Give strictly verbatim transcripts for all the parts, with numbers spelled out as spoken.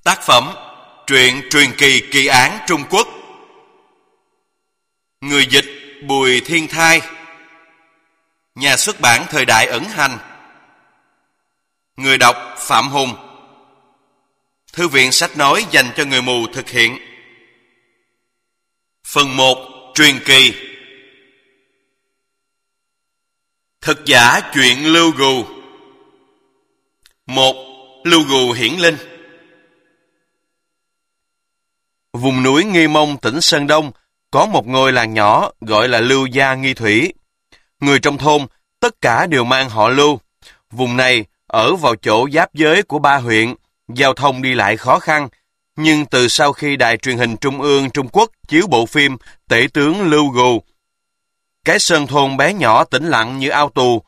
Tác phẩm Truyện truyền kỳ kỳ án Trung Quốc. Người dịch Bùi Thiên Thai. Nhà xuất bản Thời Đại Ẩn Hành. Người đọc Phạm Hùng. Thư viện sách nói dành cho người mù thực hiện. Phần một. Truyền kỳ. Thực giả chuyện Lưu Gù. một. Lưu Gù hiển linh. Vùng núi Nghi Mông, tỉnh Sơn Đông, có một ngôi làng nhỏ gọi là Lưu Gia Nghi Thủy. Người trong thôn, tất cả đều mang họ Lưu. Vùng này ở vào chỗ giáp giới của ba huyện, giao thông đi lại khó khăn. Nhưng từ sau khi đài truyền hình Trung ương Trung Quốc chiếu bộ phim Tể tướng Lưu Gù, cái sơn thôn bé nhỏ tĩnh lặng như ao tù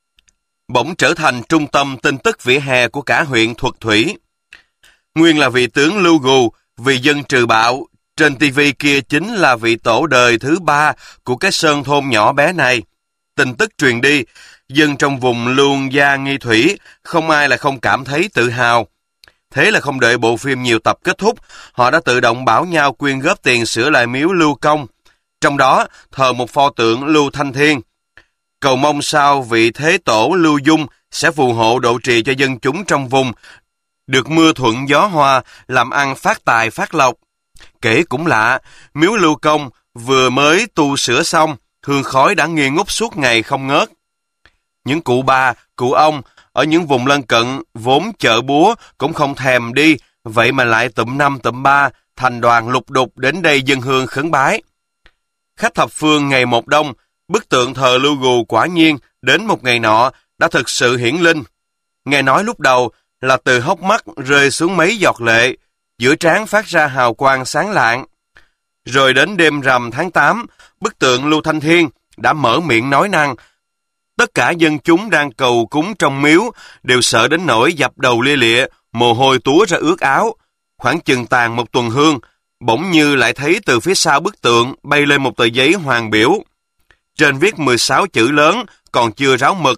bỗng trở thành trung tâm tin tức vỉa hè của cả huyện Thuật Thủy. Nguyên là vị tướng Lưu Gù, vì dân trừ bạo, trên tivi kia chính là vị tổ đời thứ ba của cái sơn thôn nhỏ bé này. Tin tức truyền đi, dân trong vùng Lưu Gia Nghi Thủy không ai là không cảm thấy tự hào. Thế là không đợi bộ phim nhiều tập kết thúc, họ đã tự động bảo nhau quyên góp tiền sửa lại miếu Lưu Công, trong đó thờ một pho tượng Lưu Thanh Thiên, cầu mong sao vị thế tổ Lưu Dung sẽ phù hộ độ trì cho dân chúng trong vùng được mưa thuận gió hòa, làm ăn phát tài phát lộc. Kể cũng lạ, miếu Lưu Công vừa mới tu sửa xong, hương khói đã nghi ngút suốt ngày không ngớt. Những cụ bà, cụ ông ở những vùng lân cận vốn chợ búa cũng không thèm đi, vậy mà lại tụm năm tụm ba thành đoàn lục đục đến đây dâng hương khấn bái. Khách thập phương ngày một đông, bức tượng thờ Lưu Gù quả nhiên đến một ngày nọ đã thực sự hiển linh. Nghe nói lúc đầu là từ hốc mắt rơi xuống mấy giọt lệ, giữa trán phát ra hào quang sáng lạng. Rồi đến đêm rằm tháng tám, bức tượng Lưu Thanh Thiên đã mở miệng nói năng. Tất cả dân chúng đang cầu cúng trong miếu đều sợ đến nỗi dập đầu lia lịa, mồ hôi túa ra ướt áo. Khoảng chừng tàn một tuần hương, bỗng như lại thấy từ phía sau bức tượng bay lên một tờ giấy hoàng biểu. Trên viết mười sáu chữ lớn, còn chưa ráo mực.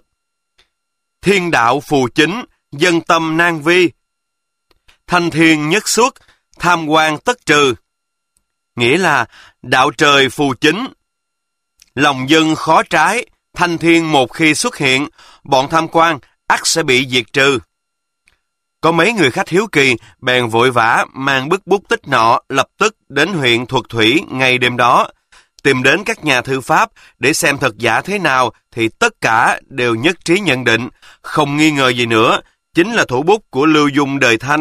Thiên đạo phù chính, dân tâm nan vi. Thanh thiên nhất xuất, tham quan tất trừ. Nghĩa là đạo trời phù chính, lòng dân khó trái, thanh thiên một khi xuất hiện, bọn tham quan ắt sẽ bị diệt trừ. Có mấy người khách hiếu kỳ bèn vội vã mang bức bút tích nọ lập tức đến huyện Thuật Thủy ngay đêm đó, tìm đến các nhà thư pháp để xem thật giả thế nào, thì tất cả đều nhất trí nhận định, không nghi ngờ gì nữa, chính là thủ bút của Lưu Dung đời Thanh.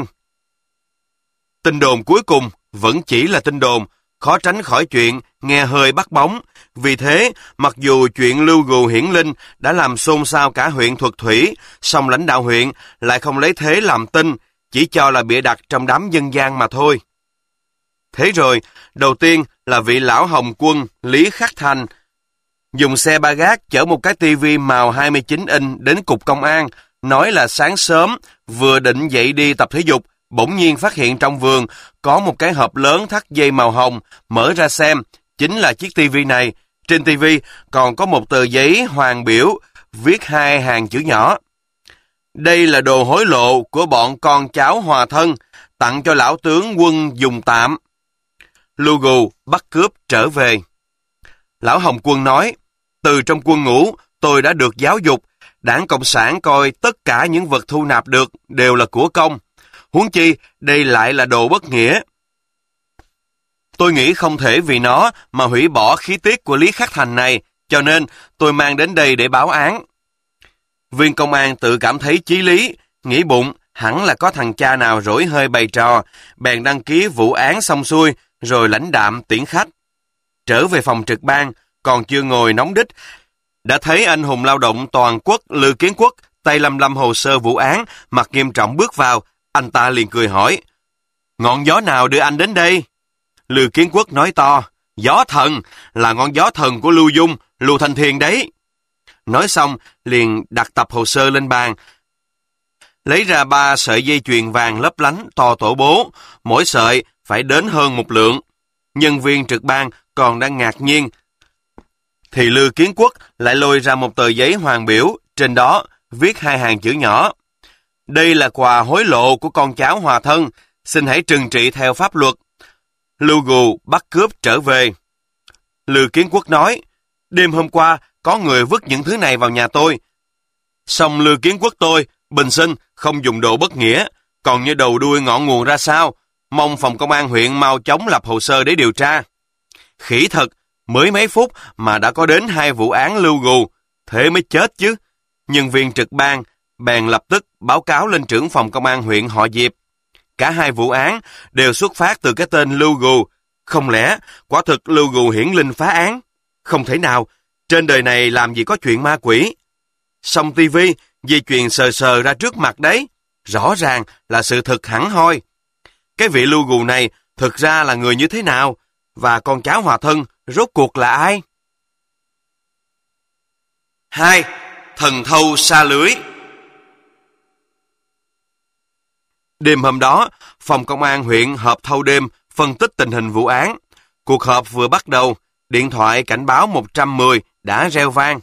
Tin đồn cuối cùng vẫn chỉ là tin đồn, khó tránh khỏi chuyện nghe hơi bắt bóng. Vì thế, mặc dù chuyện Lưu Gù hiển linh đã làm xôn xao cả huyện Thuật Thủy, song lãnh đạo huyện lại không lấy thế làm tin, chỉ cho là bịa đặt trong đám dân gian mà thôi. Thế rồi, đầu tiên là vị lão Hồng Quân Lý Khắc Thành dùng xe ba gác chở một cái tivi màu hai mươi chín inch đến cục công an, nói là sáng sớm vừa định dậy đi tập thể dục, bỗng nhiên phát hiện trong vườn có một cái hộp lớn thắt dây màu hồng, mở ra xem, chính là chiếc tivi này. Trên tivi còn có một tờ giấy hoàng biểu, viết hai hàng chữ nhỏ. Đây là đồ hối lộ của bọn con cháu hòa thân, tặng cho lão tướng quân dùng tạm. Lưu Gù bắt cướp trở về. Lão Hồng Quân nói, từ trong quân ngũ tôi đã được giáo dục, Đảng Cộng sản coi tất cả những vật thu nạp được đều là của công. Huống chi đây lại là đồ bất nghĩa. Tôi nghĩ không thể vì nó mà hủy bỏ khí tiết của Lý Khắc Thành này, cho nên tôi mang đến đây để báo án. Viên công an tự cảm thấy chí lý, nghĩ bụng hẳn là có thằng cha nào rỗi hơi bày trò, bèn đăng ký vụ án xong xuôi, rồi lãnh đạm tiễn khách. Trở về phòng trực ban, còn chưa ngồi nóng đích, đã thấy anh hùng lao động toàn quốc Lư Kiến Quốc tay lăm lăm hồ sơ vụ án, mặt nghiêm trọng bước vào. Anh ta liền cười hỏi, ngọn gió nào đưa anh đến đây? Lư Kiến Quốc nói to, gió thần, là ngọn gió thần của Lưu Dung, Lưu Thanh Thiên đấy. Nói xong, liền đặt tập hồ sơ lên bàn, lấy ra ba sợi dây chuyền vàng lấp lánh to tổ bố, mỗi sợi phải đến hơn một lượng. Nhân viên trực ban còn đang ngạc nhiên, thì Lư Kiến Quốc lại lôi ra một tờ giấy hoàng biểu, trên đó viết hai hàng chữ nhỏ. Đây là quà hối lộ của con cháu hòa thân, xin hãy trừng trị theo pháp luật. Lưu Gù bắt cướp trở về. Lư Kiến Quốc nói, đêm hôm qua có người vứt những thứ này vào nhà tôi. Xong Lư Kiến Quốc tôi, bình sinh, không dùng đồ bất nghĩa, còn như đầu đuôi ngọn nguồn ra sao, mong phòng công an huyện mau chóng lập hồ sơ để điều tra. Khỉ thật, mới mấy phút mà đã có đến hai vụ án Lưu Gù, thế mới chết chứ. Nhân viên trực ban bèn lập tức báo cáo lên trưởng phòng công an huyện họ Diệp. Cả hai vụ án đều xuất phát từ cái tên Lưu Gù. Không lẽ quả thực Lưu Gù hiển linh phá án? Không thể nào, trên đời này làm gì có chuyện ma quỷ. Xong tivi, dây chuyền sờ sờ ra trước mặt đấy. Rõ ràng là sự thật hẳn hoi. Cái vị Lưu Gù này thực ra là người như thế nào? Và con cháu hòa thân rốt cuộc là ai? Hai. Thần thâu sa lưới. Đêm hôm đó, phòng công an huyện họp thâu đêm phân tích tình hình vụ án. Cuộc họp vừa bắt đầu, điện thoại cảnh báo một trăm mười đã reo vang.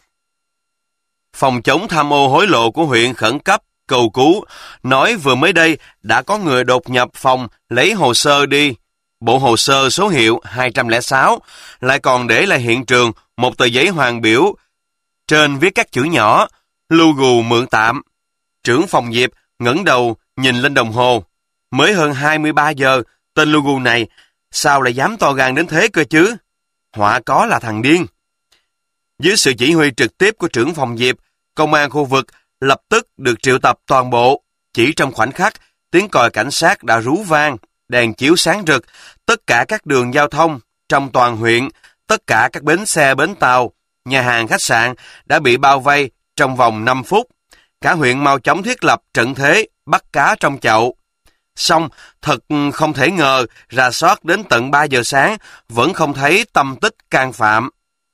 Phòng chống tham ô hối lộ của huyện khẩn cấp cầu cứu, nói vừa mới đây đã có người đột nhập phòng lấy hồ sơ đi. Bộ hồ sơ số hiệu hai không không sáu lại còn để lại hiện trường một tờ giấy hoàng biểu. Trên viết các chữ nhỏ, Lưu Gù mượn tạm. Trưởng phòng Diệp ngẩng đầu nhìn lên đồng hồ. Mới hơn hai mươi ba giờ, tên Lưu Gù này sao lại dám to gan đến thế cơ chứ? Họa có là thằng điên. Dưới sự chỉ huy trực tiếp của trưởng phòng Diệp, công an khu vực lập tức được triệu tập toàn bộ. Chỉ trong khoảnh khắc, tiếng còi cảnh sát đã rú vang, đèn chiếu sáng rực, tất cả các đường giao thông trong toàn huyện, tất cả các bến xe bến tàu, nhà hàng khách sạn đã bị bao vây trong vòng năm phút. Cả huyện mau chóng thiết lập trận thế bắt cá trong chậu. Xong, thật không thể ngờ, rà soát đến tận ba giờ sáng, vẫn không thấy tâm tích can phạm.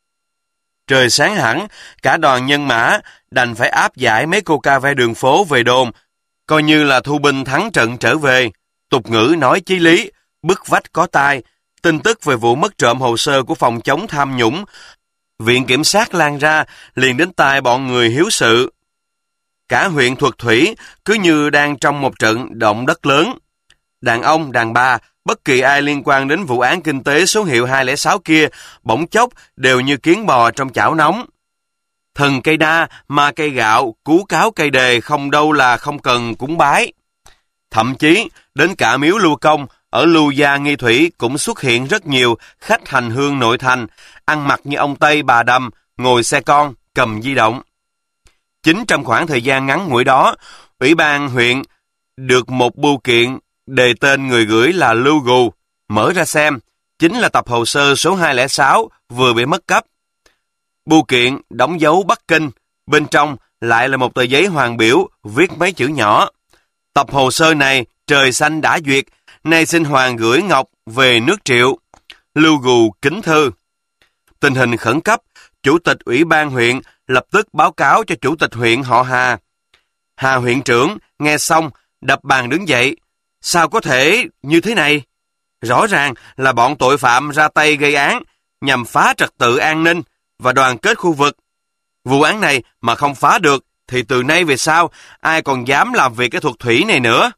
Trời sáng hẳn, cả đoàn nhân mã đành phải áp giải mấy cô ca ve đường phố về đồn, coi như là thu binh thắng trận trở về. Tục ngữ nói chí lý, bức vách có tai. Tin tức về vụ mất trộm hồ sơ của phòng chống tham nhũng, viện kiểm sát lan ra, liền đến tai bọn người hiếu sự. Cả huyện Thuật Thủy cứ như đang trong một trận động đất lớn. Đàn ông, đàn bà, bất kỳ ai liên quan đến vụ án kinh tế số hiệu hai không sáu kia, bỗng chốc đều như kiến bò trong chảo nóng. Thần cây đa, ma cây gạo, cú cáo cây đề không đâu là không cần cúng bái. Thậm chí, đến cả miếu Lưu Công ở Lưu Gia Nghi Thủy cũng xuất hiện rất nhiều khách hành hương nội thành, ăn mặc như ông Tây bà Đầm, ngồi xe con, cầm di động. Chính trong khoảng thời gian ngắn ngủi đó, Ủy ban huyện được một bưu kiện đề tên người gửi là Lưu Gù. Mở ra xem, chính là tập hồ sơ số hai không sáu vừa bị mất cắp. Bưu kiện đóng dấu Bắc Kinh, bên trong lại là một tờ giấy hoàng biểu viết mấy chữ nhỏ. Tập hồ sơ này trời xanh đã duyệt, nay xin Hoàng gửi ngọc về nước Triệu. Lưu Gù kính thư. Tình hình khẩn cấp, Chủ tịch Ủy ban huyện lập tức báo cáo cho Chủ tịch huyện họ Hà. Hà huyện trưởng nghe xong đập bàn đứng dậy. Sao có thể như thế này? Rõ ràng là bọn tội phạm ra tay gây án nhằm phá trật tự an ninh và đoàn kết khu vực. Vụ án này mà không phá được thì từ nay về sau ai còn dám làm việc cái Thuật Thủy này nữa.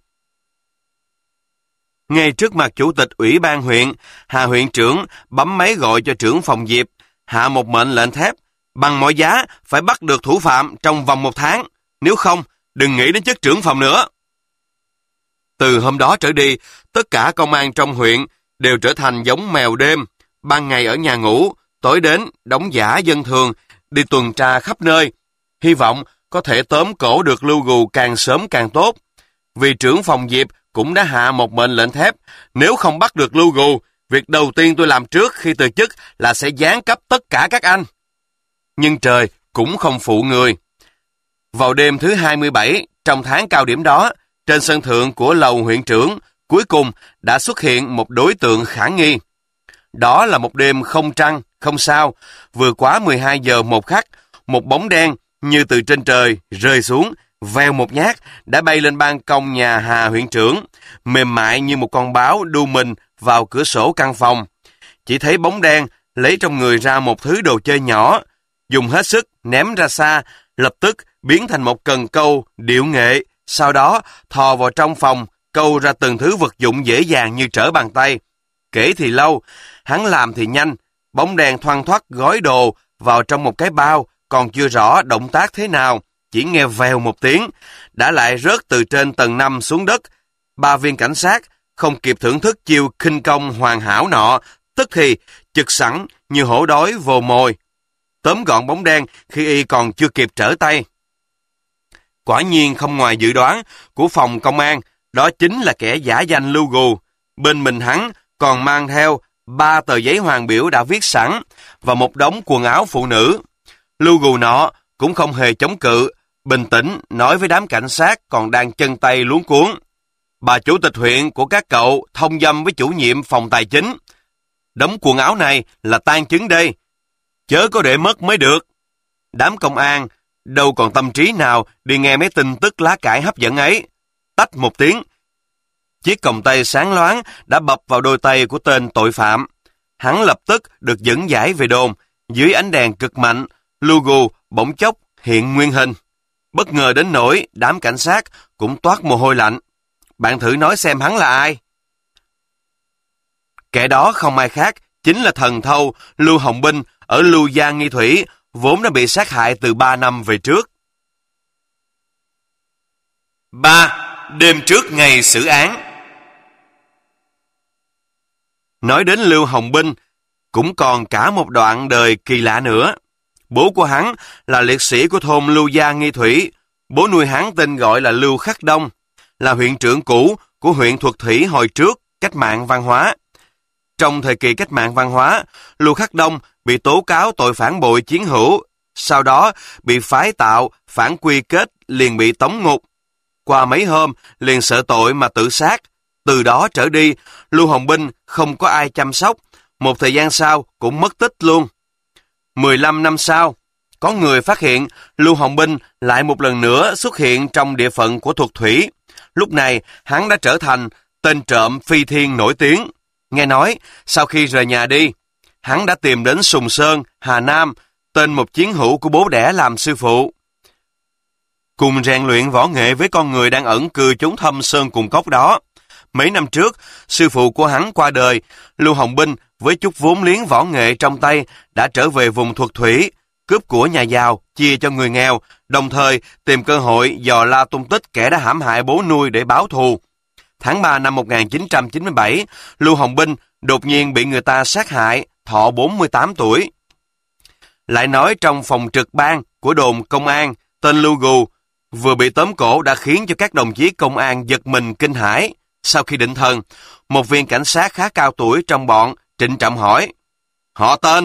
Ngay trước mặt Chủ tịch Ủy ban huyện, Hà huyện trưởng bấm máy gọi cho trưởng phòng Diệp, hạ một mệnh lệnh thép, bằng mọi giá phải bắt được thủ phạm trong vòng một tháng, nếu không đừng nghĩ đến chức trưởng phòng nữa. Từ hôm đó trở đi, tất cả công an trong huyện đều trở thành giống mèo đêm, ban ngày ở nhà ngủ, tối đến đóng giả dân thường, đi tuần tra khắp nơi, hy vọng có thể tóm cổ được Lưu Gù càng sớm càng tốt. Vì trưởng phòng Diệp cũng đã hạ một mệnh lệnh thép, nếu không bắt được Lưu Gù, việc đầu tiên tôi làm trước khi từ chức là sẽ giáng cấp tất cả các anh. Nhưng trời cũng không phụ người. Vào đêm thứ hai mươi bảy, trong tháng cao điểm đó, trên sân thượng của lầu huyện trưởng, cuối cùng đã xuất hiện một đối tượng khả nghi. Đó là một đêm không trăng, không sao, vừa quá mười hai giờ một khắc, một bóng đen như từ trên trời rơi xuống, vèo một nhát đã bay lên ban công nhà Hà huyện trưởng, mềm mại như một con báo đu mình vào cửa sổ căn phòng. Chỉ thấy bóng đen lấy trong người ra một thứ đồ chơi nhỏ, dùng hết sức ném ra xa, lập tức biến thành một cần câu điệu nghệ, sau đó thò vào trong phòng, câu ra từng thứ vật dụng dễ dàng như trở bàn tay. Kể thì lâu, hắn làm thì nhanh, bóng đèn thoăn thoắt gói đồ vào trong một cái bao, còn chưa rõ động tác thế nào, chỉ nghe vèo một tiếng, đã lại rớt từ trên tầng năm xuống đất. Ba viên cảnh sát không kịp thưởng thức chiêu khinh công hoàn hảo nọ, tức thì chực sẵn như hổ đói vồ mồi, tóm gọn bóng đen khi y còn chưa kịp trở tay. Quả nhiên không ngoài dự đoán của phòng công an, đó chính là kẻ giả danh Lưu Gù. Bên mình hắn còn mang theo ba tờ giấy hoàng biểu đã viết sẵn và một đống quần áo phụ nữ. Lưu Gù nọ cũng không hề chống cự, bình tĩnh nói với đám cảnh sát còn đang chân tay luống cuống: bà chủ tịch huyện của các cậu thông dâm với chủ nhiệm phòng tài chính. Đống quần áo này là tang chứng đây, chớ có để mất mới được. Đám công an đâu còn tâm trí nào đi nghe mấy tin tức lá cải hấp dẫn ấy. Tách một tiếng, chiếc còng tay sáng loáng đã bập vào đôi tay của tên tội phạm. Hắn lập tức được dẫn giải về đồn. Dưới ánh đèn cực mạnh, Lưu Gù bỗng chốc hiện nguyên hình. Bất ngờ đến nỗi đám cảnh sát cũng toát mồ hôi lạnh. Bạn thử nói xem hắn là ai? Kẻ đó không ai khác, chính là thần thâu Lưu Hồng Binh ở Lưu Gia Nghi Thủy, vốn đã bị sát hại từ ba năm về trước. ba. Đêm trước ngày xử án. Nói đến Lưu Hồng Binh, cũng còn cả một đoạn đời kỳ lạ nữa. Bố của hắn là liệt sĩ của thôn Lưu Gia Nghi Thủy. Bố nuôi hắn tên gọi là Lưu Khắc Đông, là huyện trưởng cũ của huyện Thuật Thủy hồi trước cách mạng văn hóa. Trong thời kỳ cách mạng văn hóa, Lưu Khắc Đông bị tố cáo tội phản bội chiến hữu, sau đó bị phái tạo, phản quy kết, liền bị tống ngục. Qua mấy hôm, liền sợ tội mà tự sát. Từ đó trở đi, Lưu Hồng Binh không có ai chăm sóc, một thời gian sau cũng mất tích luôn. mười lăm năm sau, có người phát hiện Lưu Hồng Binh lại một lần nữa xuất hiện trong địa phận của Thuật Thủy. Lúc này, hắn đã trở thành tên trộm phi thiên nổi tiếng. Nghe nói, sau khi rời nhà đi, hắn đã tìm đến Sùng Sơn, Hà Nam, tên một chiến hữu của bố đẻ làm sư phụ. Cùng rèn luyện võ nghệ với con người đang ẩn cư chốn thâm sơn cùng cốc đó. Mấy năm trước, sư phụ của hắn qua đời, Lưu Hồng Binh với chút vốn liếng võ nghệ trong tay đã trở về vùng Thuật Thủy, cướp của nhà giàu, chia cho người nghèo, đồng thời tìm cơ hội dò la tung tích kẻ đã hãm hại bố nuôi để báo thù. Tháng ba năm một nghìn chín trăm chín mươi bảy, Lưu Hồng Binh đột nhiên bị người ta sát hại, thọ bốn mươi tám tuổi. Lại nói trong phòng trực ban của đồn công an, tên Lưu Gù vừa bị tóm cổ đã khiến cho các đồng chí công an giật mình kinh hãi. Sau khi định thần, một viên cảnh sát khá cao tuổi trong bọn trịnh trọng hỏi: họ tên?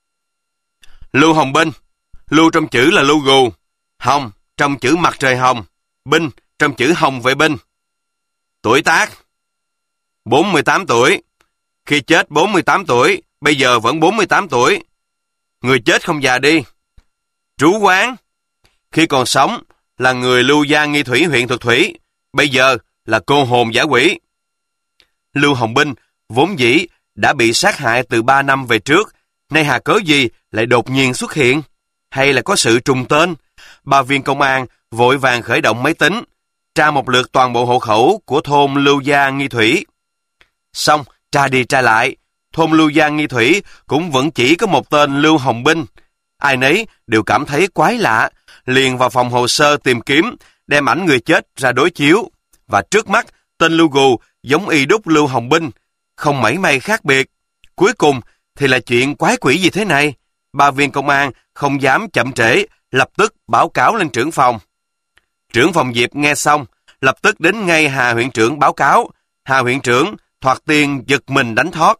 Lưu Hồng Binh. Lưu trong chữ là Lưu Gù, Hồng trong chữ mặt trời hồng, Binh trong chữ hồng vệ binh. Tuổi tác? bốn mươi tám tuổi. Khi chết bốn mươi tám tuổi, bây giờ vẫn bốn mươi tám tuổi. Người chết không già đi. Trú quán? Khi còn sống là người Lưu Gia Nghi Thủy huyện Thuật Thủy, bây giờ là cô hồn giả quỷ. Lưu Hồng Binh vốn dĩ đã bị sát hại từ ba năm về trước, nay hà cớ gì lại đột nhiên xuất hiện? Hay là có sự trùng tên? Ba viên công an vội vàng khởi động máy tính, tra một lượt toàn bộ hộ khẩu của thôn Lưu Gia Nghi Thủy. Xong, tra đi tra lại, thôn Lưu Gia Nghi Thủy cũng vẫn chỉ có một tên Lưu Hồng Binh. Ai nấy đều cảm thấy quái lạ, liền vào phòng hồ sơ tìm kiếm, đem ảnh người chết ra đối chiếu. Và trước mắt, tên Lưu Gù giống y đúc Lưu Hồng Binh, không mảy may khác biệt. Cuối cùng thì là chuyện quái quỷ gì thế này? Ba viên công an không dám chậm trễ, lập tức báo cáo lên trưởng phòng. Trưởng phòng Diệp nghe xong, lập tức đến ngay Hà huyện trưởng báo cáo. Hà huyện trưởng thoạt tiên giật mình đánh thót.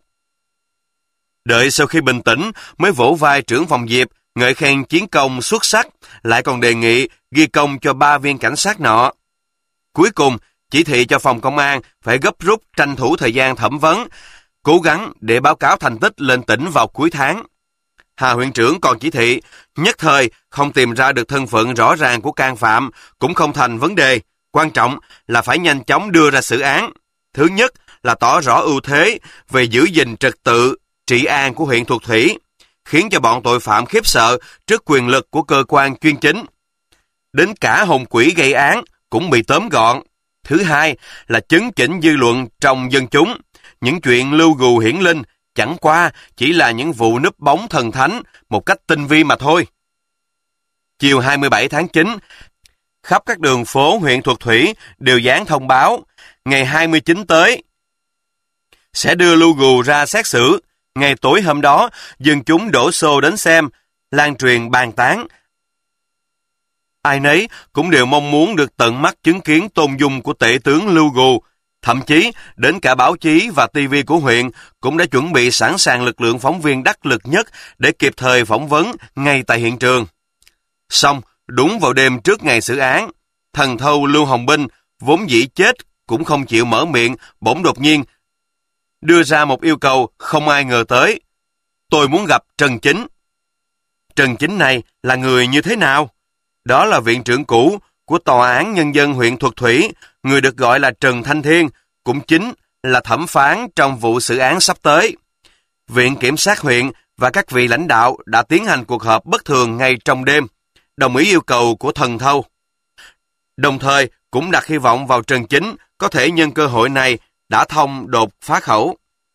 Đợi sau khi bình tĩnh mới vỗ vai trưởng phòng Diệp, ngợi khen chiến công xuất sắc, lại còn đề nghị ghi công cho ba viên cảnh sát nọ. Cuối cùng, chỉ thị cho phòng công an phải gấp rút tranh thủ thời gian thẩm vấn, cố gắng để báo cáo thành tích lên tỉnh vào cuối tháng. Hà huyện trưởng còn chỉ thị, nhất thời không tìm ra được thân phận rõ ràng của can phạm cũng không thành vấn đề, quan trọng là phải nhanh chóng đưa ra xử án. Thứ nhất là tỏ rõ ưu thế về giữ gìn trật tự, trị an của huyện Thuật Thủy, khiến cho bọn tội phạm khiếp sợ trước quyền lực của cơ quan chuyên chính. Đến cả hồn quỷ gây án cũng bị tóm gọn. Thứ hai là chấn chỉnh dư luận trong dân chúng. Những chuyện lưu gù hiển linh chẳng qua chỉ là những vụ núp bóng thần thánh một cách tinh vi mà thôi. Chiều hai mươi bảy tháng chín, khắp các đường phố huyện Thuật Thủy đều dán thông báo, ngày hai mươi chín tới sẽ đưa lưu gù ra xét xử. Ngày tối hôm đó, dân chúng đổ xô đến xem, lan truyền bàn tán. Ai nấy cũng đều mong muốn được tận mắt chứng kiến tôn dung của tể tướng Lưu Gù. Thậm chí, đến cả báo chí và ti vi của huyện cũng đã chuẩn bị sẵn sàng lực lượng phóng viên đắc lực nhất để kịp thời phỏng vấn ngay tại hiện trường. Xong, đúng vào đêm trước ngày xử án, thần thâu Lưu Hồng Binh vốn dĩ chết cũng không chịu mở miệng, bỗng đột nhiên đưa ra một yêu cầu không ai ngờ tới. Tôi muốn gặp Trần Chính. Trần Chính này là người như thế nào? Đó là viện trưởng cũ của Tòa án Nhân dân huyện Thuật Thủy, người được gọi là Trần Thanh Thiên, cũng chính là thẩm phán trong vụ xử án sắp tới. Viện Kiểm sát huyện và các vị lãnh đạo đã tiến hành cuộc họp bất thường ngay trong đêm, đồng ý yêu cầu của thần thâu. Đồng thời cũng đặt hy vọng vào Trần Chính có thể nhân cơ hội này đã thông đột phá khẩu.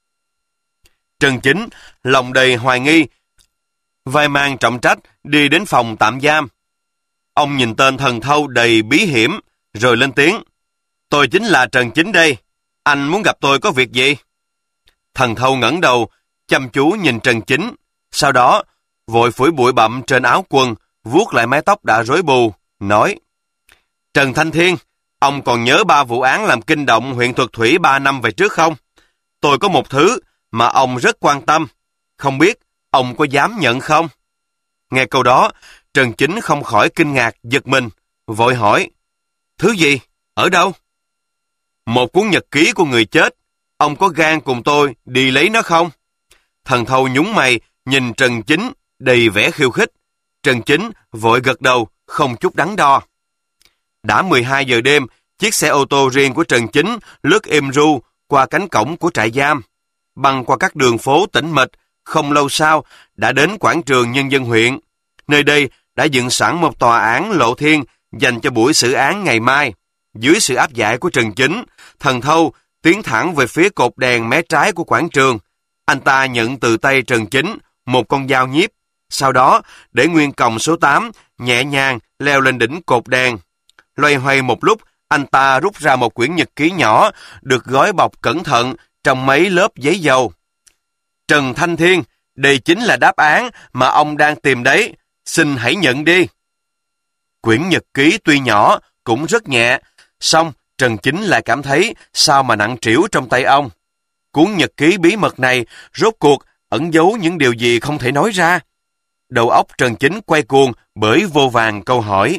Trần Chính, lòng đầy hoài nghi, vai mang trọng trách đi đến phòng tạm giam. Ông nhìn tên thần thâu đầy bí hiểm, rồi lên tiếng. Tôi chính là Trần Chính đây. Anh muốn gặp tôi có việc gì? Thần thâu ngẩng đầu, chăm chú nhìn Trần Chính. Sau đó, vội phủi bụi bặm trên áo quần, vuốt lại mái tóc đã rối bù, nói. Trần Thanh Thiên, ông còn nhớ ba vụ án làm kinh động huyện Thuật Thủy ba năm về trước không? Tôi có một thứ mà ông rất quan tâm. Không biết ông có dám nhận không? Nghe câu đó, Trần Chính không khỏi kinh ngạc, giật mình, vội hỏi. Thứ gì? Ở đâu? Một cuốn nhật ký của người chết. Ông có gan cùng tôi đi lấy nó không? Thần thâu nhún mày, nhìn Trần Chính, đầy vẻ khiêu khích. Trần Chính vội gật đầu, không chút đắn đo. Đã mười hai giờ đêm, chiếc xe ô tô riêng của Trần Chính lướt êm ru qua cánh cổng của trại giam, băng qua các đường phố tĩnh mịch, không lâu sau đã đến quảng trường Nhân dân huyện. Nơi đây đã dựng sẵn một tòa án lộ thiên dành cho buổi xử án ngày mai. Dưới sự áp giải của Trần Chính, thần thâu tiến thẳng về phía cột đèn mé trái của quảng trường. Anh ta nhận từ tay Trần Chính một con dao nhíp, sau đó để nguyên còng số tám nhẹ nhàng leo lên đỉnh cột đèn. Loay hoay một lúc, anh ta rút ra một quyển nhật ký nhỏ được gói bọc cẩn thận trong mấy lớp giấy dầu. Trần Thanh Thiên, đây chính là đáp án mà ông đang tìm đấy. Xin hãy nhận đi. Quyển nhật ký tuy nhỏ, cũng rất nhẹ, song Trần Chính lại cảm thấy sao mà nặng trĩu trong tay ông. Cuốn nhật ký bí mật này rốt cuộc ẩn giấu những điều gì không thể nói ra. Đầu óc Trần Chính quay cuồng bởi vô vàn câu hỏi.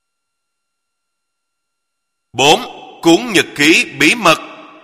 bốn. Cuốn nhật ký bí mật.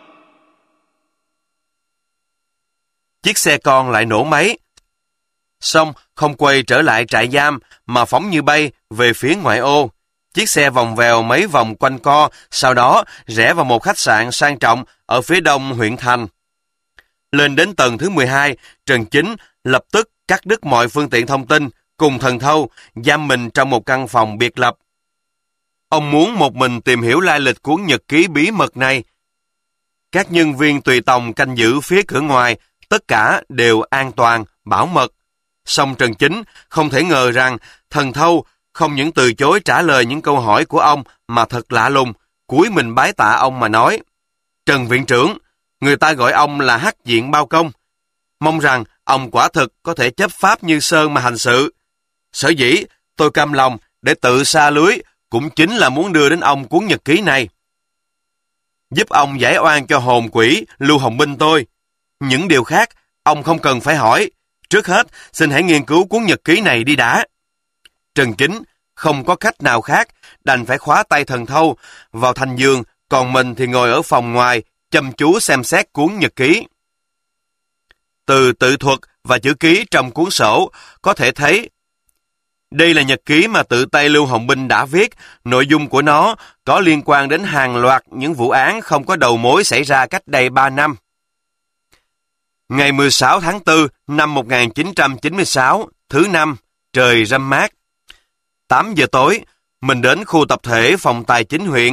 Chiếc xe con lại nổ máy. Xong không quay trở lại trại giam mà phóng như bay về phía ngoại ô. Chiếc xe vòng vèo mấy vòng quanh co, sau đó rẽ vào một khách sạn sang trọng ở phía đông huyện thành. Lên đến tầng thứ mười hai, Trần Chính lập tức cắt đứt mọi phương tiện thông tin, cùng thần thâu giam mình trong một căn phòng biệt lập. Ông muốn một mình tìm hiểu lai lịch cuốn nhật ký bí mật này. Các nhân viên tùy tòng canh giữ phía cửa ngoài, tất cả đều an toàn, bảo mật. Song Trần Chính không thể ngờ rằng thần thâu không những từ chối trả lời những câu hỏi của ông mà thật lạ lùng, cúi mình bái tạ ông mà nói. Trần viện trưởng, người ta gọi ông là hắc diện bao công. Mong rằng ông quả thực có thể chấp pháp như sơn mà hành sự. Sở dĩ tôi cam lòng để tự sa lưới cũng chính là muốn đưa đến ông cuốn nhật ký này. Giúp ông giải oan cho hồn quỷ Lưu Hồng Binh tôi. Những điều khác ông không cần phải hỏi. Trước hết, xin hãy nghiên cứu cuốn nhật ký này đi đã. Trần Chính không có cách nào khác, đành phải khóa tay thần thâu vào thành giường, còn mình thì ngồi ở phòng ngoài, chăm chú xem xét cuốn nhật ký. Từ tự thuật và chữ ký trong cuốn sổ, có thể thấy đây là nhật ký mà tự tay Lưu Hồng Binh đã viết, nội dung của nó có liên quan đến hàng loạt những vụ án không có đầu mối xảy ra cách đây ba năm. Ngày mười sáu tháng tư năm một nghìn chín trăm chín mươi sáu, thứ năm, trời râm mát. tám giờ tối, mình đến khu tập thể phòng tài chính huyện.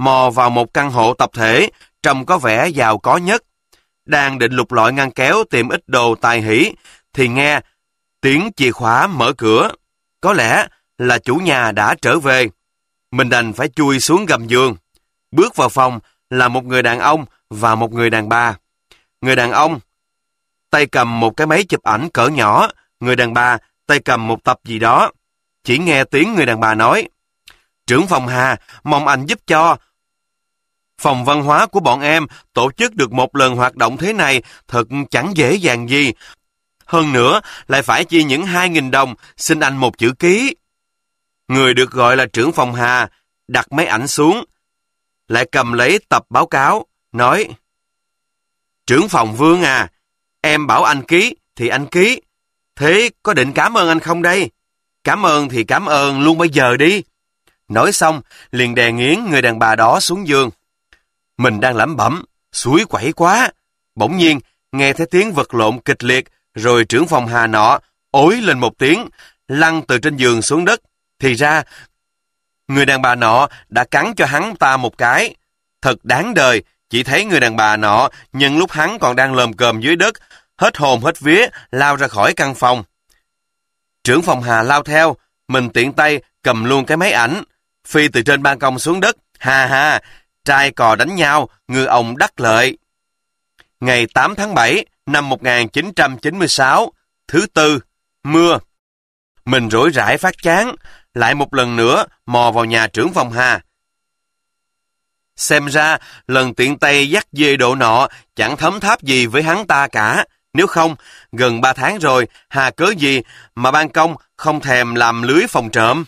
mò vào một căn hộ tập thể, trông có vẻ giàu có nhất. Đang định lục lọi ngăn kéo tìm ít đồ tài hỷ, thì nghe tiếng chìa khóa mở cửa. Có lẽ là chủ nhà đã trở về. Mình đành phải chui xuống gầm giường. Bước vào phòng là một người đàn ông và một người đàn bà. Người đàn ông tay cầm một cái máy chụp ảnh cỡ nhỏ, người đàn bà tay cầm một tập gì đó. Chỉ nghe tiếng người đàn bà nói: "Trưởng phòng Hà, mong anh giúp cho. Phòng văn hóa của bọn em tổ chức được một lần hoạt động thế này thật chẳng dễ dàng gì. Hơn nữa, lại phải chi những hai nghìn đồng, xin anh một chữ ký." Người được gọi là trưởng phòng Hà đặt máy ảnh xuống, lại cầm lấy tập báo cáo, nói: "Trưởng phòng Vương à, em bảo anh ký thì anh ký. Thế có định cảm ơn anh không đây? Cảm ơn thì cảm ơn luôn bây giờ đi." Nói xong, liền đè nghiến người đàn bà đó xuống giường. Mình đang lẩm bẩm, suối quẩy quá. Bỗng nhiên, nghe thấy tiếng vật lộn kịch liệt, rồi trưởng phòng Hà nọ ối lên một tiếng, lăn từ trên giường xuống đất. Thì ra, người đàn bà nọ đã cắn cho hắn ta một cái. Thật đáng đời, chỉ thấy người đàn bà nọ nhân lúc hắn còn đang lồm cồm dưới đất, hết hồn hết vía lao ra khỏi căn phòng. Trưởng phòng Hà lao theo, mình tiện tay cầm luôn cái máy ảnh, phi từ trên ban công xuống đất. Ha ha, trai cò đánh nhau, ngư ông đắc lợi. Ngày tám tháng bảy năm một nghìn chín trăm chín mươi sáu, thứ tư, mưa. Mình rỗi rãi phát chán, lại một lần nữa mò vào nhà trưởng phòng Hà. Xem ra, lần tiện tay dắt dê độ nọ chẳng thấm tháp gì với hắn ta cả. Nếu không, gần ba tháng rồi, hà cớ gì mà ban công không thèm làm lưới phòng trộm.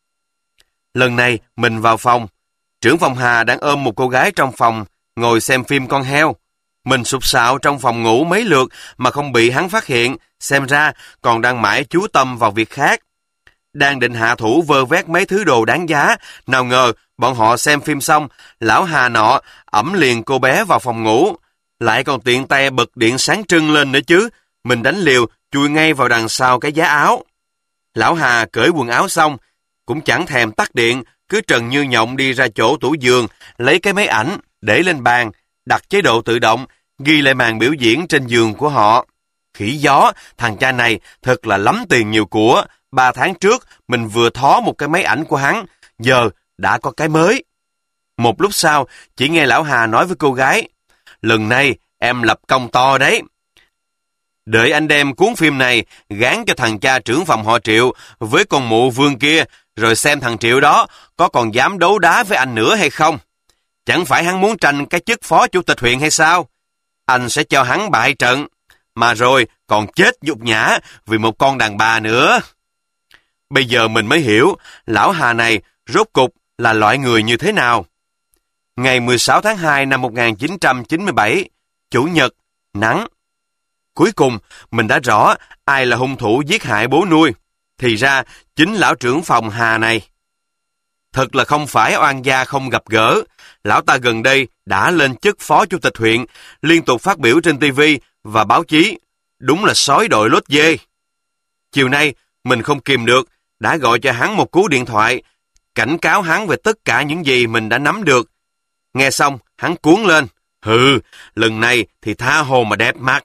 Lần này, mình vào phòng. Trưởng phòng Hà đang ôm một cô gái trong phòng, ngồi xem phim con heo. Mình sụp sạo trong phòng ngủ mấy lượt mà không bị hắn phát hiện, xem ra còn đang mãi chú tâm vào việc khác. Đang định hạ thủ vơ vét mấy thứ đồ đáng giá, nào ngờ bọn họ xem phim xong, lão Hà nọ ẵm liền cô bé vào phòng ngủ, lại còn tiện tay bật điện sáng trưng lên nữa chứ. Mình đánh liều chui ngay vào đằng sau cái giá áo. Lão Hà cởi quần áo xong, cũng chẳng thèm tắt điện, cứ trần như nhộng đi ra chỗ tủ giường, lấy cái máy ảnh để lên bàn, đặt chế độ tự động, ghi lại màn biểu diễn trên giường của họ. Khỉ gió, thằng cha này thật là lắm tiền nhiều của. Ba tháng trước, mình vừa thó một cái máy ảnh của hắn, giờ đã có cái mới. Một lúc sau, chỉ nghe lão Hà nói với cô gái: "Lần này, em lập công to đấy. Đợi anh đem cuốn phim này gán cho thằng cha trưởng phòng họ Triệu với con mụ Vương kia, rồi xem thằng Triệu đó có còn dám đấu đá với anh nữa hay không. Chẳng phải hắn muốn tranh cái chức phó chủ tịch huyện hay sao? Anh sẽ cho hắn bại trận, mà rồi còn chết nhục nhã vì một con đàn bà nữa." Bây giờ mình mới hiểu lão Hà này rốt cục là loại người như thế nào. Ngày mười sáu tháng hai năm một nghìn chín trăm chín mươi bảy, Chủ nhật, nắng. Cuối cùng, mình đã rõ ai là hung thủ giết hại bố nuôi. Thì ra, chính lão trưởng phòng Hà này. Thật là không phải oan gia không gặp gỡ. Lão ta gần đây đã lên chức phó chủ tịch huyện, liên tục phát biểu trên ti vi và báo chí. Đúng là sói đội lốt dê. Chiều nay, mình không kìm được, đã gọi cho hắn một cú điện thoại, cảnh cáo hắn về tất cả những gì mình đã nắm được. Nghe xong, hắn cuống lên: "Hừ, lần này thì tha hồ mà đẹp mặt."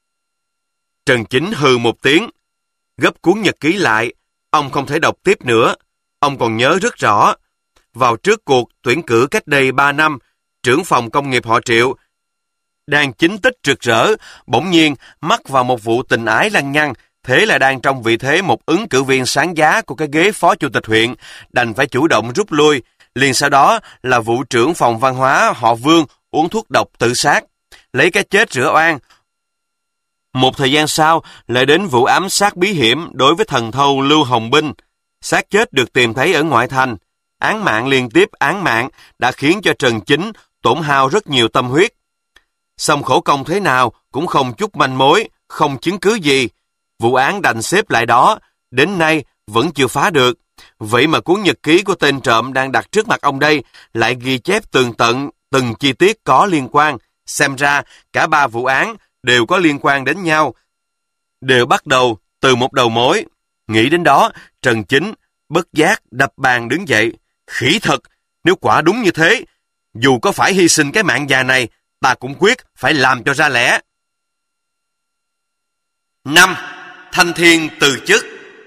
Trần Chính hừ một tiếng, gấp cuốn nhật ký lại. Ông không thể đọc tiếp nữa. Ông còn nhớ rất rõ, vào trước cuộc tuyển cử cách đây ba năm, trưởng phòng công nghiệp họ Triệu đang chính tích rực rỡ, bỗng nhiên mắc vào một vụ tình ái lăng nhăng. Thế là đang trong vị thế một ứng cử viên sáng giá của cái ghế phó chủ tịch huyện, đành phải chủ động rút lui. Liền sau đó là vụ trưởng phòng văn hóa họ Vương uống thuốc độc tự sát, lấy cái chết rửa oan. Một thời gian sau lại đến vụ ám sát bí hiểm đối với thần thâu Lưu Hồng Binh. Xác chết được tìm thấy ở ngoại thành. Án mạng liên tiếp án mạng đã khiến cho Trần Chính tổn hao rất nhiều tâm huyết. Xong khổ công thế nào cũng không chút manh mối, không chứng cứ gì. Vụ án đành xếp lại đó, đến nay vẫn chưa phá được. Vậy mà cuốn nhật ký của tên trộm đang đặt trước mặt ông đây lại ghi chép tường tận từng chi tiết có liên quan. Xem ra cả ba vụ án đều có liên quan đến nhau, đều bắt đầu từ một đầu mối. Nghĩ đến đó, Trần Chính bất giác đập bàn đứng dậy. Khỉ thật, nếu quả đúng như thế, Dù có phải hy sinh cái mạng già này, ta cũng quyết phải làm cho ra lẽ. năm. Thanh Thiên từ chức.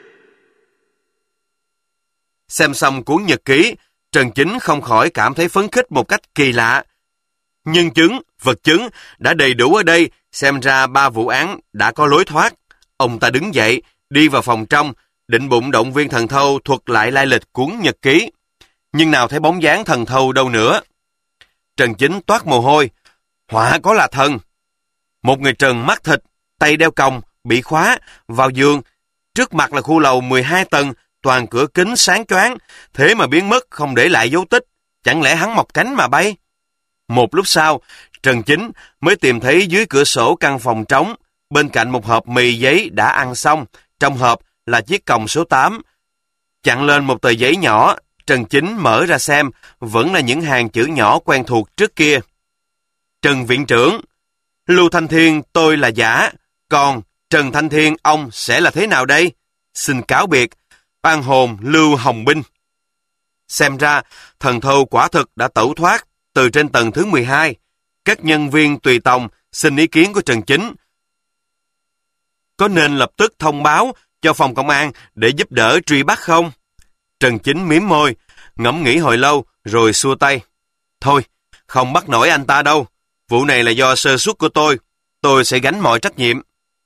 Xem xong cuốn nhật ký, Trần Chính không khỏi cảm thấy phấn khích một cách kỳ lạ. Nhân chứng, vật chứng đã đầy đủ ở đây, xem ra ba vụ án đã có lối thoát. Ông ta đứng dậy, đi vào phòng trong, định bụng động viên thần thâu thuật lại lai lịch cuốn nhật ký. Nhưng nào thấy bóng dáng thần thâu đâu nữa. Trần Chính toát mồ hôi. Họa có là thần. Một người trần mắt thịt, tay đeo còng, bị khóa, vào giường. Trước mặt là khu lầu mười hai tầng, toàn cửa kính sáng choáng, thế mà biến mất không để lại dấu tích. Chẳng lẽ hắn mọc cánh mà bay? Một lúc sau, Trần Chính mới tìm thấy dưới cửa sổ căn phòng trống, bên cạnh một hộp mì giấy đã ăn xong, trong hộp là chiếc còng số tám. Chặn lên một tờ giấy nhỏ, Trần Chính mở ra xem, vẫn là những hàng chữ nhỏ quen thuộc trước kia. Trần Viện trưởng, Lưu Thanh Thiên tôi là giả, còn Trần Thanh Thiên ông sẽ là thế nào đây? Xin cáo biệt, oan hồn Lưu Hồng Binh. Xem ra, thần thâu quả thực đã tẩu thoát từ trên tầng thứ mười hai. Các nhân viên tùy tòng xin ý kiến của Trần Chính. Có nên lập tức thông báo cho phòng công an để giúp đỡ truy bắt không? Trần Chính mím môi, ngẫm nghĩ hồi lâu rồi xua tay. Thôi, không bắt nổi anh ta đâu. Vụ này là do sơ suất của tôi. Tôi sẽ gánh mọi trách nhiệm.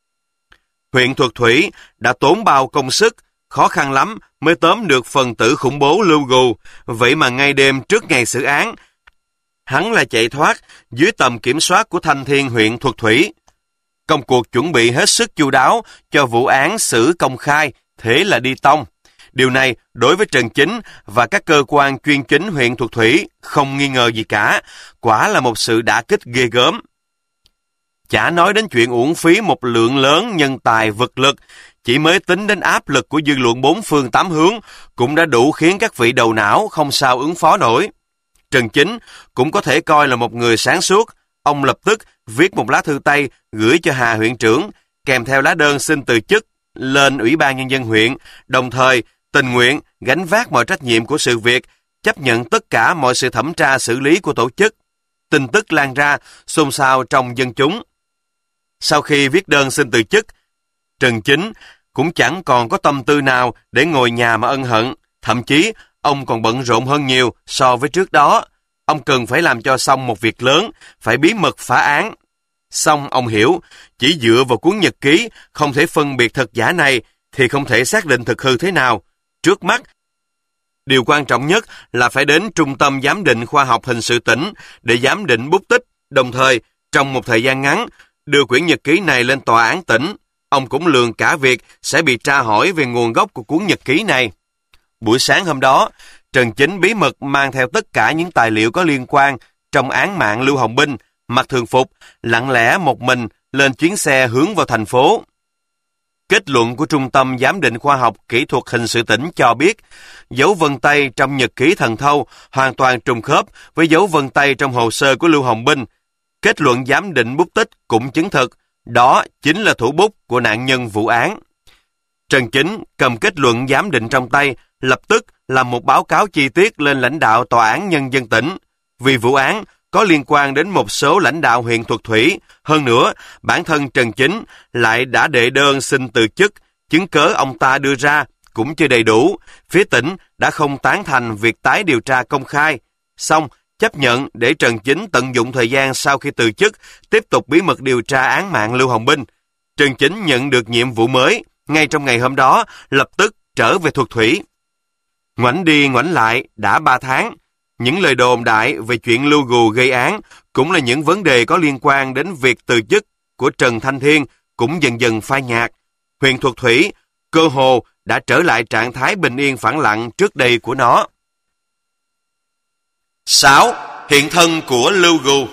Huyện Thuật Thủy đã tốn bao công sức, khó khăn lắm mới tóm được phần tử khủng bố Lưu Gù. Vậy mà ngay đêm trước ngày xử án, hắn lại chạy thoát dưới tầm kiểm soát của Thanh Thiên huyện Thuật Thủy. Công cuộc chuẩn bị hết sức chu đáo cho vụ án xử công khai, thế là đi tông. Điều này đối với Trần Chính và các cơ quan chuyên chính huyện Thuật Thủy không nghi ngờ gì cả, quả là một sự đả kích ghê gớm. Chả nói đến chuyện uổng phí một lượng lớn nhân tài vật lực, chỉ mới tính đến áp lực của dư luận bốn phương tám hướng cũng đã đủ khiến các vị đầu não không sao ứng phó nổi. Trần Chính cũng có thể coi là một người sáng suốt. Ông lập tức viết một lá thư tay gửi cho Hà huyện trưởng, kèm theo lá đơn xin từ chức lên Ủy ban Nhân dân huyện, đồng thời tình nguyện gánh vác mọi trách nhiệm của sự việc, chấp nhận tất cả mọi sự thẩm tra xử lý của tổ chức. Tin tức lan ra, xôn xao trong dân chúng. Sau khi viết đơn xin từ chức, Trần Chính cũng chẳng còn có tâm tư nào để ngồi nhà mà ân hận. Thậm chí, ông còn bận rộn hơn nhiều so với trước đó. Ông cần phải làm cho xong một việc lớn, phải bí mật phá án. Xong ông hiểu, chỉ dựa vào cuốn nhật ký không thể phân biệt thật giả này thì không thể xác định thực hư thế nào. Trước mắt, điều quan trọng nhất là phải đến Trung tâm Giám định Khoa học Hình sự tỉnh để giám định bút tích, đồng thời trong một thời gian ngắn đưa quyển nhật ký này lên tòa án tỉnh. Ông cũng lường cả việc sẽ bị tra hỏi về nguồn gốc của cuốn nhật ký này. Buổi sáng hôm đó, Trần Chính bí mật mang theo tất cả những tài liệu có liên quan trong án mạng Lưu Hồng Binh, mặc thường phục, lặng lẽ một mình lên chuyến xe hướng vào thành phố. Kết luận của Trung tâm Giám định Khoa học Kỹ thuật Hình sự tỉnh cho biết, dấu vân tay trong nhật ký thần thâu hoàn toàn trùng khớp với dấu vân tay trong hồ sơ của Lưu Hồng Binh. Kết luận giám định bút tích cũng chứng thực, đó chính là thủ bút của nạn nhân vụ án. Trần Chính cầm kết luận giám định trong tay, lập tức làm một báo cáo chi tiết lên lãnh đạo Tòa án Nhân dân tỉnh. Vì vụ án có liên quan đến một số lãnh đạo huyện Thuật Thủy, hơn nữa, bản thân Trần Chính lại đã đệ đơn xin từ chức, chứng cớ ông ta đưa ra cũng chưa đầy đủ. Phía tỉnh đã không tán thành việc tái điều tra công khai. Xong, chấp nhận để Trần Chính tận dụng thời gian sau khi từ chức, tiếp tục bí mật điều tra án mạng Lưu Hồng Binh. Trần Chính nhận được nhiệm vụ mới, ngay trong ngày hôm đó, lập tức trở về Thuật Thủy. Ngoảnh đi ngoảnh lại đã ba tháng, những lời đồn đại về chuyện Lưu Gù gây án cũng là những vấn đề có liên quan đến việc từ chức của Trần Thanh Thiên cũng dần dần phai nhạt. Huyện Thuật Thủy cơ hồ đã trở lại trạng thái bình yên phẳng lặng trước đây của nó. sáu. Hiện thân của Lưu Gù.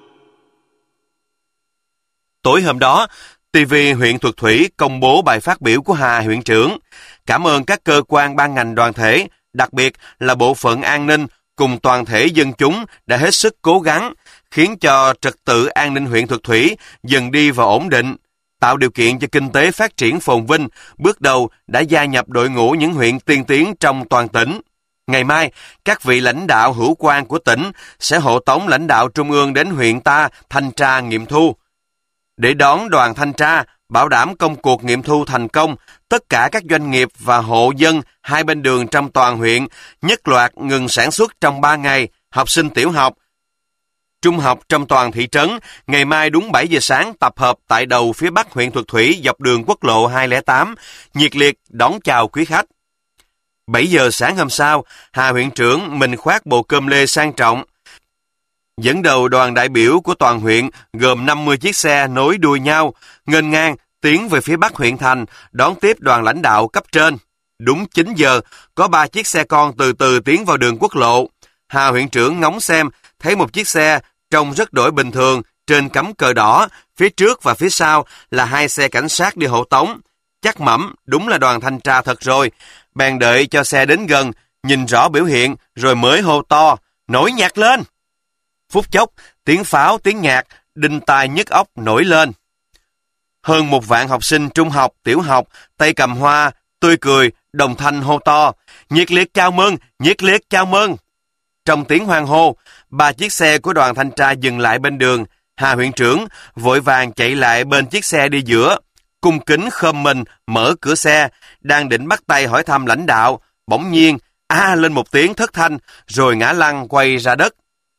Tối hôm đó, ti vi huyện Thuật Thủy công bố bài phát biểu của Hà huyện trưởng, cảm ơn các cơ quan ban ngành đoàn thể, đặc biệt là bộ phận an ninh cùng toàn thể dân chúng đã hết sức cố gắng, khiến cho trật tự an ninh huyện Thuật Thủy dần đi vào ổn định, tạo điều kiện cho kinh tế phát triển phồn vinh, bước đầu đã gia nhập đội ngũ những huyện tiên tiến trong toàn tỉnh. Ngày mai, các vị lãnh đạo hữu quan của tỉnh sẽ hộ tống lãnh đạo trung ương đến huyện ta thanh tra nghiệm thu. Để đón đoàn thanh tra, bảo đảm công cuộc nghiệm thu thành công, tất cả các doanh nghiệp và hộ dân hai bên đường trong toàn huyện nhất loạt ngừng sản xuất trong ba ngày. Học sinh tiểu học, trung học trong toàn thị trấn, ngày mai đúng bảy giờ sáng tập hợp tại đầu phía bắc huyện Thuật Thủy dọc đường quốc lộ hai không tám, nhiệt liệt đón chào quý khách. bảy giờ sáng hôm sau, Hà huyện trưởng mình khoác bộ cơm lê sang trọng, dẫn đầu đoàn đại biểu của toàn huyện gồm năm mươi chiếc xe nối đuôi nhau, nghênh ngang tiến về phía bắc huyện thành, đón tiếp đoàn lãnh đạo cấp trên. Đúng chín giờ, có ba chiếc xe con từ từ tiến vào đường quốc lộ. Hà huyện trưởng ngóng xem, thấy một chiếc xe trông rất đổi bình thường, trên cắm cờ đỏ, phía trước và phía sau là hai xe cảnh sát đi hộ tống. Chắc mẩm, đúng là đoàn thanh tra thật rồi. Bèn đợi cho xe đến gần, nhìn rõ biểu hiện, rồi mới hô to, nổi nhạc lên. Phút chốc, tiếng pháo, tiếng nhạc, đinh tai nhức óc nổi lên. Hơn một vạn học sinh trung học, tiểu học, tay cầm hoa, tươi cười, đồng thanh hô to, nhiệt liệt chào mừng, nhiệt liệt chào mừng. Trong tiếng hoan hô, ba chiếc xe của đoàn thanh tra dừng lại bên đường. Hà huyện trưởng vội vàng chạy lại bên chiếc xe đi giữa, cung kính khom mình mở cửa xe, đang định bắt tay hỏi thăm lãnh đạo, bỗng nhiên a à, lên một tiếng thất thanh, rồi ngã lăn quay ra đất.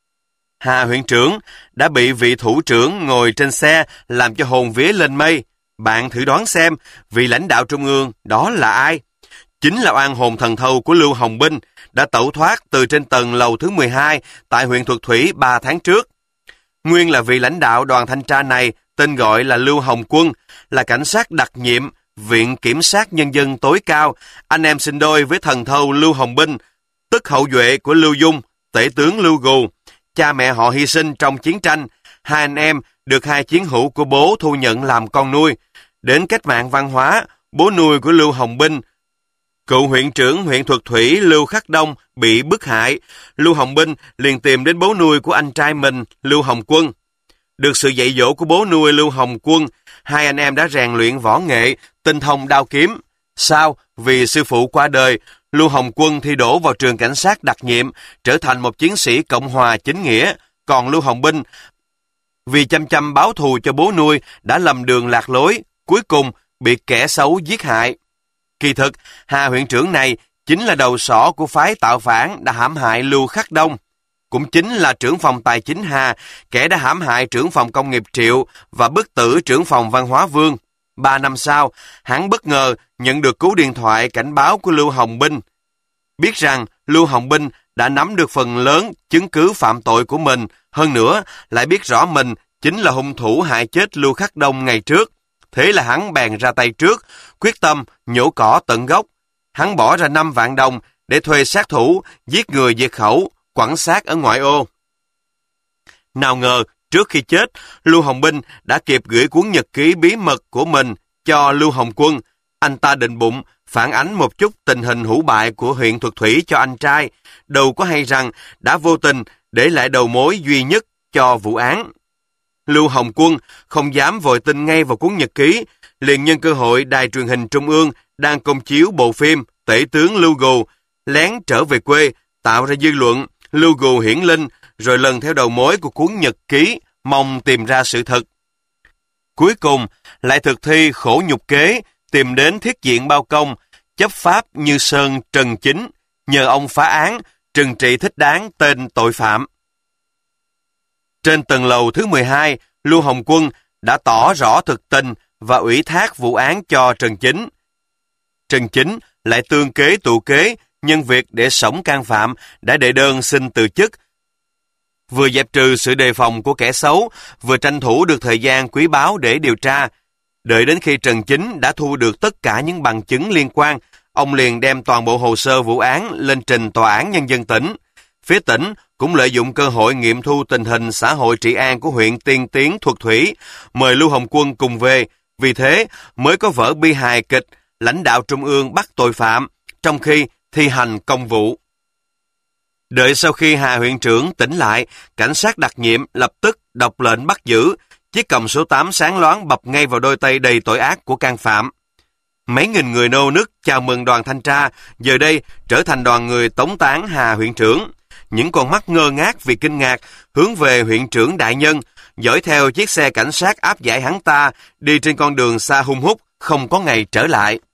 Hà huyện trưởng đã bị vị thủ trưởng ngồi trên xe làm cho hồn vía lên mây. Bạn thử đoán xem, vị lãnh đạo trung ương đó là ai? Chính là oan hồn thần thâu của Lưu Hồng Binh, đã tẩu thoát từ trên tầng lầu thứ mười hai tại huyện Thuật Thủy ba tháng trước. Nguyên là vị lãnh đạo đoàn thanh tra này tên gọi là Lưu Hồng Quân, là cảnh sát đặc nhiệm Viện Kiểm sát Nhân dân tối cao, anh em sinh đôi với thần thâu Lưu Hồng Binh, tức hậu duệ của Lưu Dung, tể tướng Lưu Gù. Cha mẹ họ hy sinh trong chiến tranh, hai anh em được hai chiến hữu của bố thu nhận làm con nuôi. Đến cách mạng văn hóa, bố nuôi của Lưu Hồng Binh, cựu huyện trưởng huyện Thuật Thủy Lưu Khắc Đông bị bức hại. Lưu Hồng Binh liền tìm đến bố nuôi của anh trai mình, Lưu Hồng Quân. Được sự dạy dỗ của bố nuôi Lưu Hồng Quân, hai anh em đã rèn luyện võ nghệ, tinh thông đao kiếm. Sau, vì sư phụ qua đời, Lưu Hồng Quân thi đỗ vào trường cảnh sát đặc nhiệm, trở thành một chiến sĩ Cộng hòa chính nghĩa. Còn Lưu Hồng Binh, vì chăm chăm báo thù cho bố nuôi, đã lầm đường lạc lối, cuối cùng bị kẻ xấu giết hại. Kỳ thực, Hà huyện trưởng này chính là đầu sỏ của phái tạo phản đã hãm hại Lưu Khắc Đông. Cũng chính là trưởng phòng tài chính Hà, kẻ đã hãm hại trưởng phòng công nghiệp Triệu và bức tử trưởng phòng văn hóa Vương. Ba năm sau, hắn bất ngờ nhận được cú điện thoại cảnh báo của Lưu Hồng Binh. Biết rằng Lưu Hồng Binh đã nắm được phần lớn chứng cứ phạm tội của mình, hơn nữa lại biết rõ mình chính là hung thủ hại chết Lưu Khắc Đông ngày trước. Thế là hắn bèn ra tay trước, quyết tâm nhổ cỏ tận gốc. Hắn bỏ ra năm vạn đồng để thuê sát thủ, giết người diệt khẩu, quẳng xác ở ngoại ô. Nào ngờ, trước khi chết, Lưu Hồng Binh đã kịp gửi cuốn nhật ký bí mật của mình cho Lưu Hồng Quân. Anh ta định bụng phản ánh một chút tình hình hủ bại của huyện Thuật Thủy cho anh trai, đâu có hay rằng đã vô tình để lại đầu mối duy nhất cho vụ án. Lưu Hồng Quân không dám vội tin ngay vào cuốn nhật ký, liền nhân cơ hội đài truyền hình trung ương đang công chiếu bộ phim Tể tướng Lưu Gù, lén trở về quê, tạo ra dư luận Lưu Gù hiển linh, rồi lần theo đầu mối của cuốn nhật ký, mong tìm ra sự thật. Cuối cùng, lại thực thi khổ nhục kế, tìm đến thiết diện bao công, chấp pháp Như Sơn Trần Chính, nhờ ông phá án, trừng trị thích đáng tên tội phạm. Trên tầng lầu thứ mười hai, Lưu Hồng Quân đã tỏ rõ thực tình và ủy thác vụ án cho Trần Chính. Trần Chính lại tương kế tụ kế, nhân việc để sổng can phạm, đã đệ đơn xin từ chức. Vừa dẹp trừ sự đề phòng của kẻ xấu, vừa tranh thủ được thời gian quý báu để điều tra. Đợi đến khi Trần Chính đã thu được tất cả những bằng chứng liên quan, ông liền đem toàn bộ hồ sơ vụ án lên trình Tòa án Nhân dân tỉnh. Phía tỉnh cũng lợi dụng cơ hội nghiệm thu tình hình xã hội trị an của huyện Tiên Tiến Thuật Thủy, mời Lưu Hồng Quân cùng về. Vì thế mới có vở bi hài kịch lãnh đạo trung ương bắt tội phạm, trong khi thi hành công vụ. Đợi sau khi Hà huyện trưởng tỉnh lại, cảnh sát đặc nhiệm lập tức đọc lệnh bắt giữ. Chiếc còng số tám sáng loáng bập ngay vào đôi tay đầy tội ác của can phạm. Mấy nghìn người nô nức chào mừng đoàn thanh tra, giờ đây trở thành đoàn người tống tán Hà huyện trưởng. Những con mắt ngơ ngác vì kinh ngạc hướng về huyện trưởng đại nhân, dõi theo chiếc xe cảnh sát áp giải hắn ta đi trên con đường xa hun hút, không có ngày trở lại.